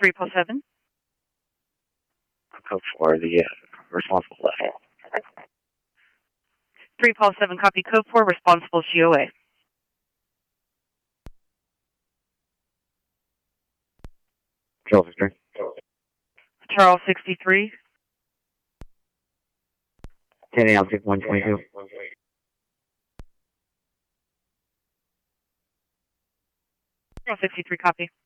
3 Paul 7. Code 4, the responsible level. 3 Paul 7, copy. Code 4, responsible GOA. Charles Victor. Charles 63. 10 Altitude 122. Charles 63, copy.